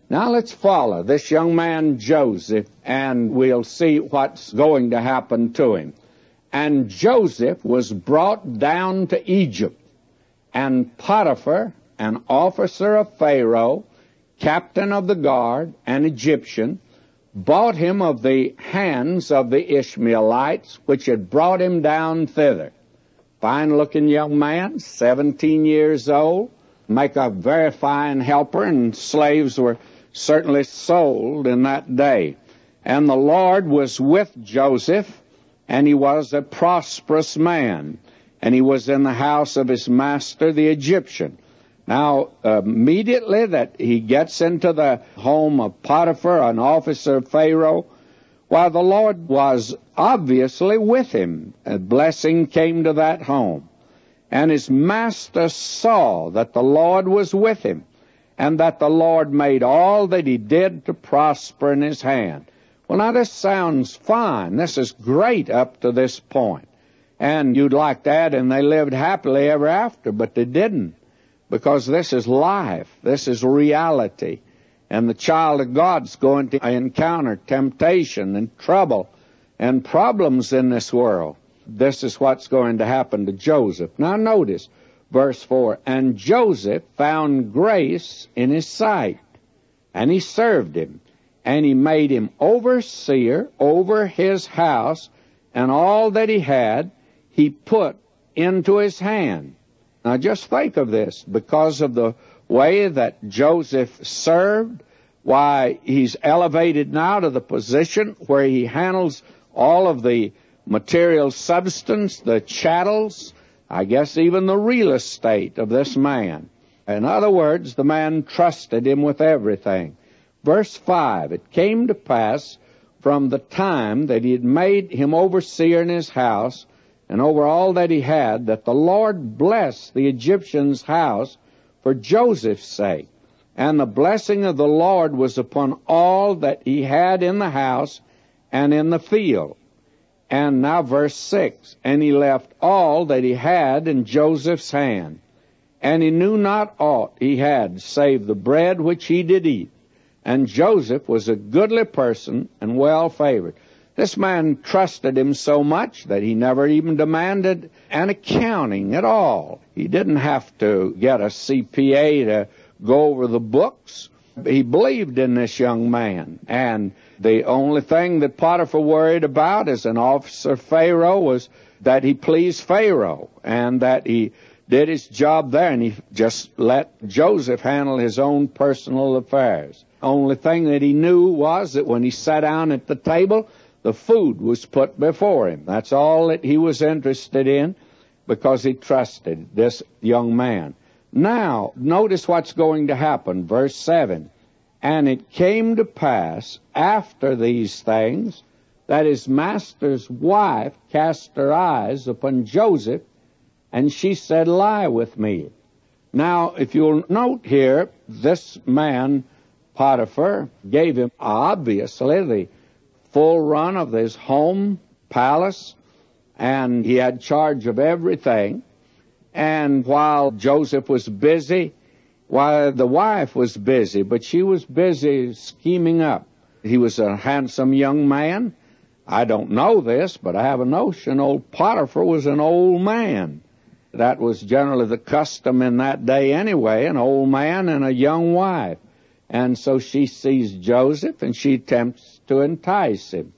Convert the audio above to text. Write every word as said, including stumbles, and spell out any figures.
Now let's follow this young man Joseph, and we'll see what's going to happen to him. And Joseph was brought down to Egypt, and Potiphar, an officer of Pharaoh, captain of the guard, an Egyptian, bought him of the hands of the Ishmaelites, which had brought him down thither. Fine-looking young man, seventeen years old, make a very fine helper, and slaves were certainly sold in that day. And the Lord was with Joseph, and he was a prosperous man, and he was in the house of his master, the Egyptian. Now, immediately that he gets into the home of Potiphar, an officer of Pharaoh, while the Lord was obviously with him, a blessing came to that home. And his master saw that the Lord was with him, and that the Lord made all that he did to prosper in his hand. Well, now this sounds fine. This is great up to this point. And you'd like to add, and they lived happily ever after, but they didn't. Because this is life. This is reality. And the child of God's going to encounter temptation and trouble and problems in this world. This is what's going to happen to Joseph. Now notice, verse four, and Joseph found grace in his sight, and he served him, and he made him overseer over his house, and all that he had he put into his hand. Now just think of this. Because of the way that Joseph served, why, he's elevated now to the position where he handles all of the material substance, the chattels, I guess even the real estate of this man. In other words, the man trusted him with everything. Verse five, it came to pass from the time that he had made him overseer in his house and over all that he had, that the Lord blessed the Egyptian's house for Joseph's sake. And the blessing of the Lord was upon all that he had in the house and in the field. And now verse six, and he left all that he had in Joseph's hand, and he knew not aught he had save the bread which he did eat. And Joseph was a goodly person and well favored. This man trusted him so much that he never even demanded an accounting at all. He didn't have to get a C P A to go over the books. He believed in this young man. And the only thing that Potiphar worried about as an officer of Pharaoh was that he pleased Pharaoh and that he did his job there, and he just let Joseph handle his own personal affairs. Only thing that he knew was that when he sat down at the table, the food was put before him. That's all that he was interested in, because he trusted this young man. Now, notice what's going to happen. Verse seven, and it came to pass after these things that his master's wife cast her eyes upon Joseph, and she said, lie with me. Now, if you'll note here, this man, Potiphar, gave him obviously the full run of his home, palace, and he had charge of everything. And while Joseph was busy, while the wife was busy, but she was busy scheming up. He was a handsome young man. I don't know this, but I have a notion old Potiphar was an old man. That was generally the custom in that day anyway, an old man and a young wife. And so she sees Joseph, and she attempts to entice him.